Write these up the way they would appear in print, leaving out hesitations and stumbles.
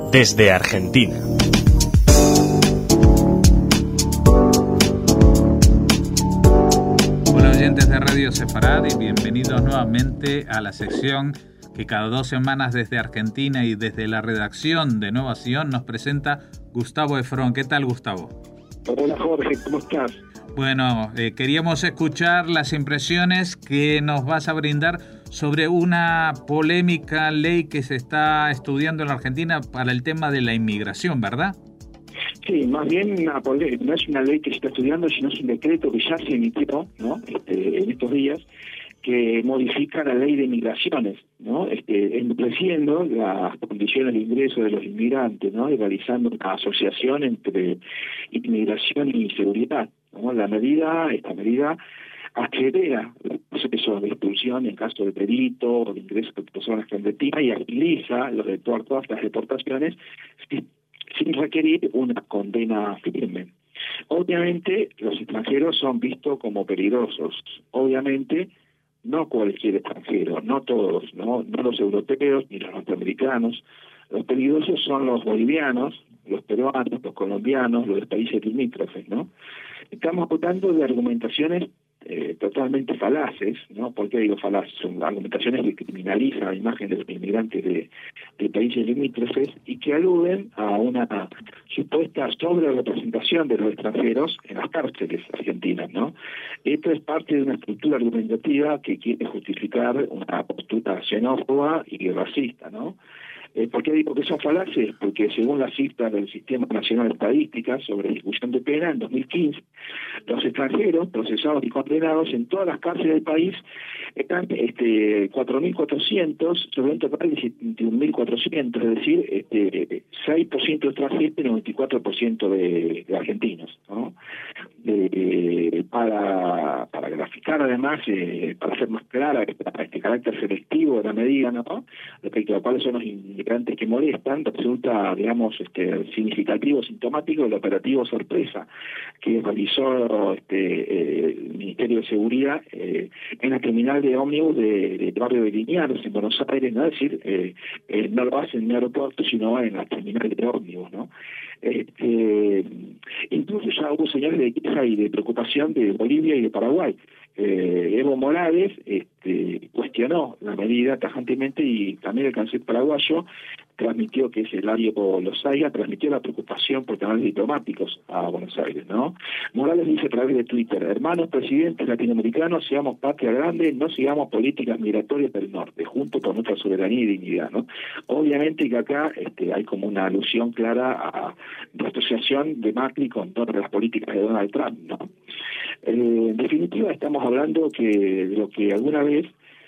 desde Argentina. Hola oyentes de Radio Sefarad y bienvenidos nuevamente a la sección que cada 2 semanas desde Argentina y desde la redacción de Nueva Sion nos presenta Gustavo Efrón. ¿Qué tal, Gustavo? Hola Jorge, ¿cómo estás? Bueno, queríamos escuchar las impresiones que nos vas a brindar sobre una polémica ley que se está estudiando en la Argentina para el tema de la inmigración, ¿verdad? Sí, más bien no es una ley que se está estudiando, sino es un decreto que ya se emitió, ¿no? En estos días, que modifica la ley de migraciones, ¿no? Endureciendo las condiciones de ingreso de los inmigrantes, ¿no? Y realizando una asociación entre inmigración y seguridad, ¿no? Esta medida acelera los procesos de expulsión en caso de delito o de ingreso de personas clandestinas y agiliza todas las deportaciones sin requerir una condena firme. Obviamente los extranjeros son vistos como peligrosos. Obviamente no cualquier extranjero, no todos, no los europeos ni los norteamericanos. Los peligrosos son los bolivianos, los peruanos, los colombianos, los de países limítrofes, ¿no? Estamos hablando de argumentaciones totalmente falaces, ¿no? ¿Por qué digo falaces? Son argumentaciones que criminalizan la imagen de los inmigrantes de países limítrofes y que aluden a una supuesta sobrerepresentación de los extranjeros en las cárceles argentinas, ¿no? Esto es parte de una estructura argumentativa que quiere justificar una postura xenófoba y racista, ¿no? ¿Por qué digo que son falaces? Porque según las cifras del Sistema Nacional de Estadísticas sobre ejecución de pena, en 2015, los extranjeros procesados y condenados en todas las cárceles del país están 4.400 sobre un total de 71.400, es decir, 6% extranjeros y 94% de argentinos, ¿no? Para graficar además, para hacer más clara este carácter selectivo de la medida, ¿no? Respecto a cuáles son los inmigrantes que molestan, resulta, digamos, significativo, sintomático el operativo sorpresa que realizó el Ministerio de Seguridad en la terminal de ómnibus del barrio de Liniers, en Buenos Aires, ¿no? Es decir, no lo hacen en el aeropuerto, sino en la terminal de ómnibus, ¿no? Incluso ya hubo señales de queja y de preocupación de Bolivia y de Paraguay. Evo Morales cuestionó la medida tajantemente y también el canciller paraguayo transmitió, que es Eladio Lozaiga, transmitió la preocupación por canales diplomáticos a Buenos Aires, ¿no? Morales dice a través de Twitter: hermanos presidentes latinoamericanos, seamos patria grande, no sigamos políticas migratorias del norte, juntos por nuestra soberanía y dignidad, ¿no? Obviamente que acá hay como una alusión clara a la asociación de Macri con todas las políticas de Donald Trump, ¿no? En definitiva, estamos hablando de lo que alguna vez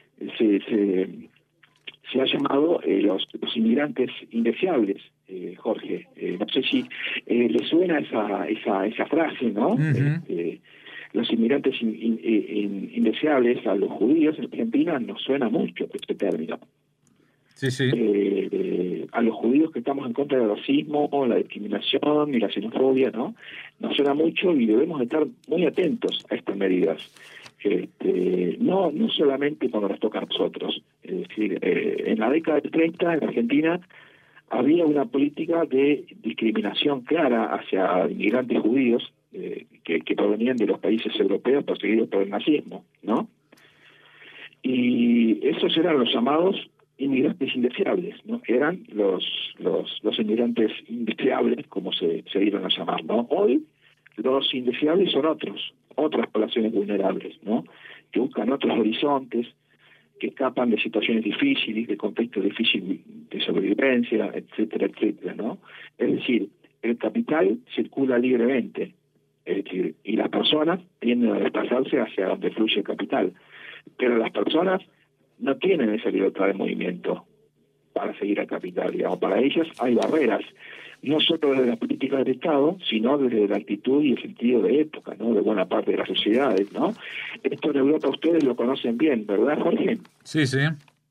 se ha llamado los inmigrantes indeseables, Jorge. No sé si le suena esa frase, ¿no? Uh-huh. Los inmigrantes indeseables a los judíos en Argentina nos suena mucho este término. Sí, sí. A los judíos que estamos en contra del racismo, la discriminación y la xenofobia, ¿no? Nos suena mucho y debemos estar muy atentos a estas medidas. No solamente cuando nos toca a nosotros. Es decir, en la década del 30 en Argentina había una política de discriminación clara hacia inmigrantes judíos que provenían de los países europeos perseguidos por el nazismo, ¿no? Y esos eran los llamados inmigrantes indeseables, ¿no? Eran los inmigrantes indeseables, como se dieron a llamar, ¿no? Hoy los indeseables son otras poblaciones vulnerables, ¿no? Que buscan otros horizontes, que escapan de situaciones difíciles, de contextos difíciles de sobrevivencia, etcétera, etcétera, ¿no? Es decir, el capital circula libremente, es decir, y las personas tienden a desplazarse hacia donde fluye el capital, pero las personas no tienen esa libertad de movimiento para seguir al capital, digamos. Para ellas hay barreras, no solo desde las políticas del Estado, sino desde la actitud y el sentido de época, ¿no? De buena parte de las sociedades, ¿no? Esto en Europa ustedes lo conocen bien, ¿verdad, Jorge? Sí, sí.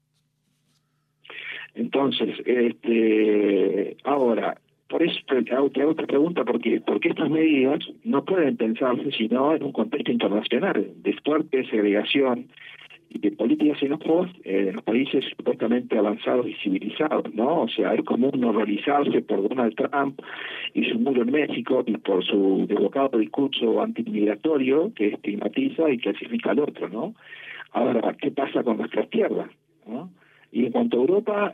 Entonces, ahora, por eso te hago otra pregunta, porque estas medidas no pueden pensarse sino en un contexto internacional de fuerte segregación y de políticas xenófobas en los países supuestamente avanzados y civilizados, ¿no? O sea, es común horrorizarse por Donald Trump y su muro en México y por su desbocado discurso antimigratorio que estigmatiza y clasifica al otro, ¿no? Ahora, ¿qué pasa con nuestras tierras, ¿no? Y en cuanto a Europa,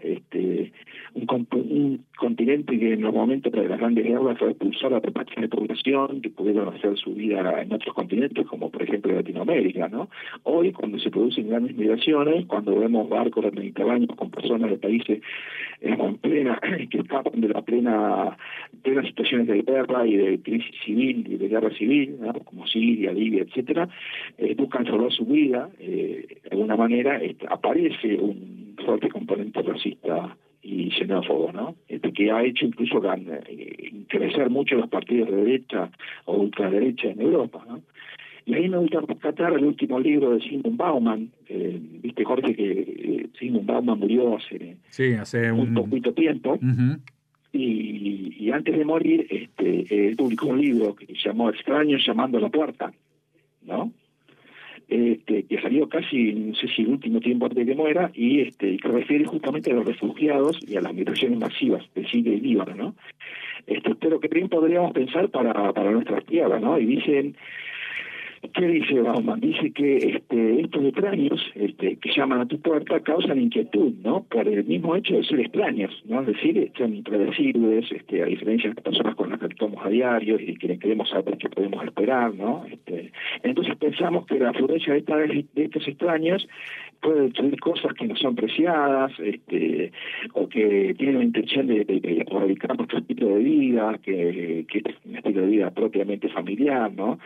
un continente que en los momentos de las grandes guerras fue expulsar a repartición de población que pudieron hacer su vida en otros continentes, como por ejemplo Latinoamérica, ¿no? Hoy, cuando se producen grandes migraciones, cuando vemos barcos del Mediterráneo con personas de países en plena, que escapan de la plenas situaciones de guerra y de crisis civil y de guerra civil, ¿no? Como Siria, Libia, etcétera, buscan salvar su vida, de alguna manera aparece un fuerte componente racista y xenófobo, ¿no? Que ha hecho incluso crecer mucho los partidos de derecha o ultraderecha en Europa, ¿no? Y ahí me gusta rescatar el último libro de Zygmunt Bauman. Viste, Jorge, que Zygmunt Bauman murió hace un poquito tiempo. Uh-huh. Y antes de morir, publicó un libro que se llamó Extraños llamando a la puerta, ¿no? Que salió casi, no sé si el último tiempo antes de que muera, y que refiere justamente a los refugiados y a las migraciones masivas de Siria y Líbano, ¿no? Pero que bien podríamos pensar para nuestras tierras, ¿no? Y dicen, ¿qué dice Bauman? Dice que estos extraños que llaman a tu puerta causan inquietud, ¿no? Por el mismo hecho de ser extraños, ¿no? Es decir, son impredecibles, a diferencia de las personas con las que actuamos a diario y que queremos saber qué podemos esperar, ¿no? Entonces pensamos que la afluencia de estos extraños puede destruir cosas que no son preciadas, o que tienen la intención de erradicar nuestro estilo de vida, que es un estilo de vida propiamente familiar, ¿no?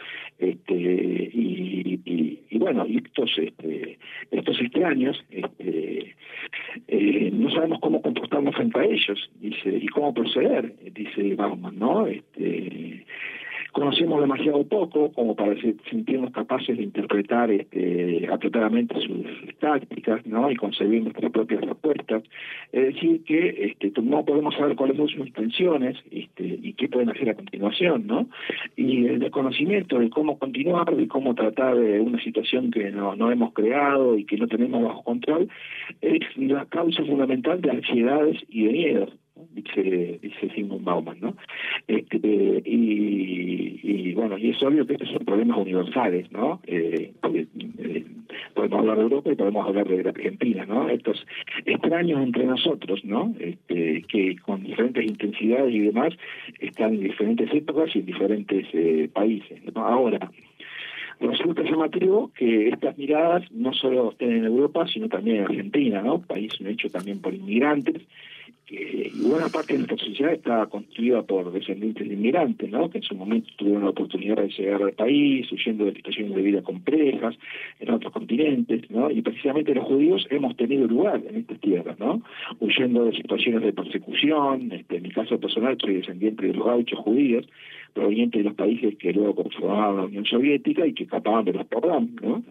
Y bueno, y estos extraños, no sabemos cómo comportarnos frente a ellos, dice, y cómo proceder, dice Bauman, ¿no? Conocemos demasiado poco como para sentirnos capaces de interpretar apropiadamente sus tácticas, ¿no? Y concebir nuestras propias respuestas. Es decir, que no podemos saber cuáles son sus intenciones y qué pueden hacer a continuación, ¿no? Y el desconocimiento de cómo continuar, de cómo tratar de una situación que no hemos creado y que no tenemos bajo control, es la causa fundamental de ansiedades y de miedos, ¿no? Dice Zygmunt Bauman, ¿no? Y bueno, y es obvio que estos son problemas universales, ¿no? Podemos hablar de Europa y podemos hablar de Argentina, ¿no? Estos extraños entre nosotros, ¿no? Que con diferentes intensidades y demás están en diferentes épocas y en diferentes países, ¿no? Ahora, resulta llamativo que estas miradas no solo estén en Europa, sino también en Argentina, ¿no? País hecho también por inmigrantes, y buena parte de nuestra sociedad está constituida por descendientes de inmigrantes, ¿no? Que en su momento tuvieron la oportunidad de llegar al país, huyendo de situaciones de vida complejas en otros continentes, ¿no? Y precisamente los judíos hemos tenido lugar en estas tierras, ¿no? Huyendo de situaciones de persecución. En mi caso personal soy descendiente de los gauchos judíos, provenientes de los países que luego conformaban la Unión Soviética y que escapaban de los pogroms, ¿no?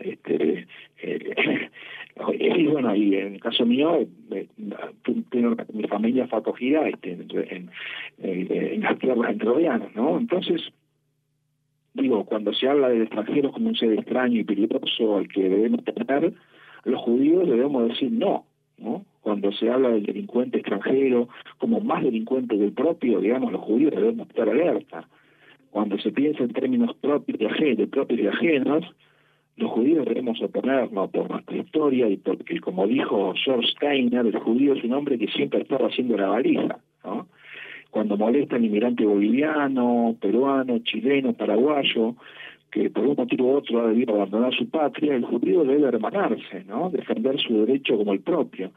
Y bueno, y en el caso mío, mi familia fue acogida en las tierras entrerrianas, ¿no? Entonces, digo, cuando se habla del extranjero como un ser extraño y peligroso al que debemos tener, los judíos debemos decir no, ¿no? Cuando se habla del delincuente extranjero como más delincuente del propio, digamos, los judíos debemos estar alerta. Cuando se piensa en términos propios y ajenos, los judíos debemos oponernos por nuestra historia y porque, como dijo George Steiner, el judío es un hombre que siempre estaba haciendo la valija, ¿no? Cuando molesta al inmigrante boliviano, peruano, chileno, paraguayo, que por un motivo u otro ha debido abandonar su patria, el judío debe hermanarse, ¿no? Defender su derecho como el propio.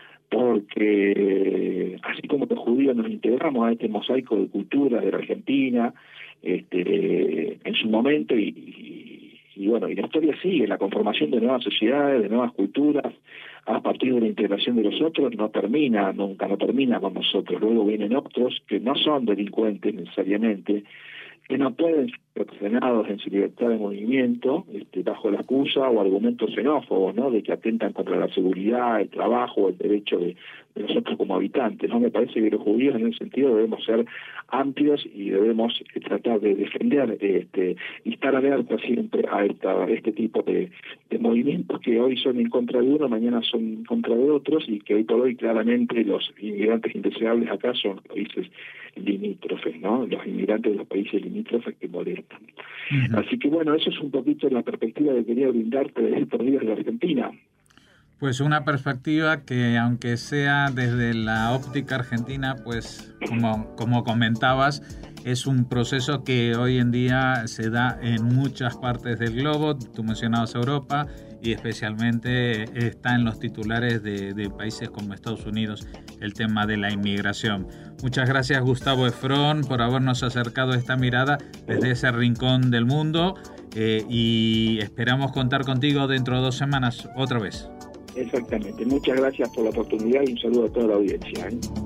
Porque así como los judíos nos integramos a este mosaico de cultura de la Argentina, en su momento, y bueno, y la historia sigue, la conformación de nuevas sociedades, de nuevas culturas, a partir de la integración de los otros, nunca termina con nosotros. Luego vienen otros que no son delincuentes necesariamente, que no pueden frenados en su libertad de movimiento, bajo la excusa o argumentos xenófobos, ¿no?, de que atentan contra la seguridad, el trabajo, el derecho de nosotros como habitantes, ¿no? Me parece que los judíos en ese sentido debemos ser amplios y debemos tratar de defender y estar alerta siempre a este tipo de movimientos que hoy son en contra de uno, mañana son en contra de otros, y que hoy por hoy claramente los inmigrantes indeseables acá son países limítrofes, ¿no? Los inmigrantes de los países limítrofes que molestan. Uh-huh. Así que bueno, eso es un poquito la perspectiva que quería brindarte de estos días de Argentina. Pues una perspectiva que, aunque sea desde la óptica argentina, pues como comentabas, es un proceso que hoy en día se da en muchas partes del globo. Tú mencionabas Europa y especialmente está en los titulares de países como Estados Unidos el tema de la inmigración. Muchas gracias, Gustavo Efrón, por habernos acercado esta mirada desde ese rincón del mundo, y esperamos contar contigo dentro de 2 semanas otra vez. Exactamente. Muchas gracias por la oportunidad y un saludo a toda la audiencia.